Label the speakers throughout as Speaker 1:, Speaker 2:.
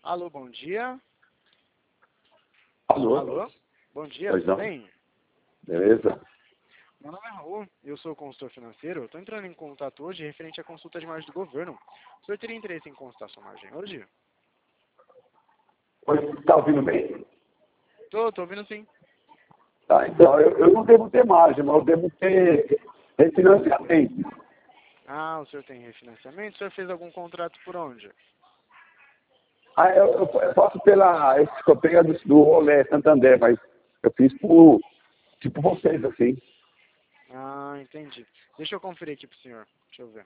Speaker 1: Alô, bom dia.
Speaker 2: Alô?
Speaker 1: Alô? Bom dia,
Speaker 2: Pois
Speaker 1: tudo
Speaker 2: não.
Speaker 1: bem?
Speaker 2: Beleza?
Speaker 1: Meu nome é Raul, eu sou consultor financeiro. Estou entrando em contato hoje referente à consulta de margem do governo. O senhor teria interesse em consultar sua margem hoje?
Speaker 2: Oi, tá ouvindo bem?
Speaker 1: Tô ouvindo sim.
Speaker 2: Tá, então, eu não devo ter margem, mas eu devo ter refinanciamento.
Speaker 1: Ah, o senhor tem refinanciamento? O senhor fez algum contrato por onde?
Speaker 2: Ah, eu faço pela esse que eu pego do Rolê Santander, mas eu fiz por, tipo vocês, assim.
Speaker 1: Ah, entendi. Deixa eu conferir aqui pro senhor. Deixa eu ver.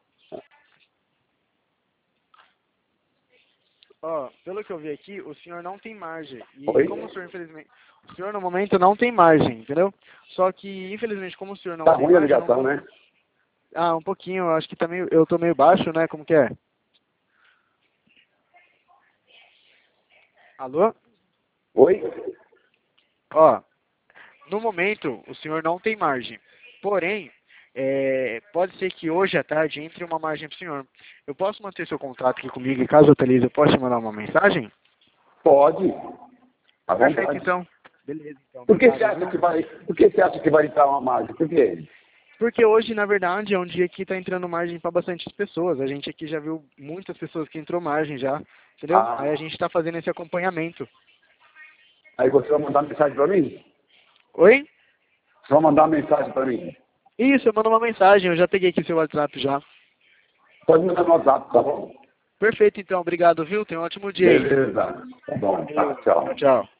Speaker 1: Ó, pelo que eu vi aqui, o senhor não tem margem. E
Speaker 2: Oi?
Speaker 1: como o senhor, infelizmente... O senhor, no momento, não tem margem, entendeu? Só que, infelizmente, como o senhor não
Speaker 2: Tá
Speaker 1: tem
Speaker 2: ruim a
Speaker 1: margem, eu não
Speaker 2: ligação,
Speaker 1: consigo...
Speaker 2: né?
Speaker 1: Ah, um pouquinho. Eu acho que também eu tô meio baixo, né? Como que é? Alô?
Speaker 2: Oi?
Speaker 1: Ó, no momento, o senhor não tem margem. Porém, pode ser que hoje à tarde entre uma margem para o senhor. Eu posso manter seu contrato aqui comigo e caso eu utilize, eu posso te mandar uma mensagem?
Speaker 2: Pode. À
Speaker 1: Perfeito,
Speaker 2: vontade.
Speaker 1: então. Beleza, então.
Speaker 2: Por que você
Speaker 1: Obrigado,
Speaker 2: acha
Speaker 1: viu?
Speaker 2: que vai, por que você acha que vai entrar uma margem? Por quê?
Speaker 1: Porque hoje, na verdade, é um dia que está entrando margem para bastante pessoas. A gente aqui já viu muitas pessoas que entrou margem já, entendeu? Aí a
Speaker 2: Ah,
Speaker 1: gente está fazendo esse acompanhamento.
Speaker 2: aí você vai mandar mensagem para mim?
Speaker 1: Oi?
Speaker 2: Você vai mandar uma mensagem para mim?
Speaker 1: Isso, eu mando uma mensagem. Eu já peguei aqui seu WhatsApp já.
Speaker 2: Pode mandar no WhatsApp, tá bom?
Speaker 1: Perfeito, então. Obrigado, viu? Tenha um ótimo dia aí.
Speaker 2: Beleza. Tá bom. Tá,
Speaker 1: Valeu.
Speaker 2: tchau.
Speaker 1: Tchau, tchau.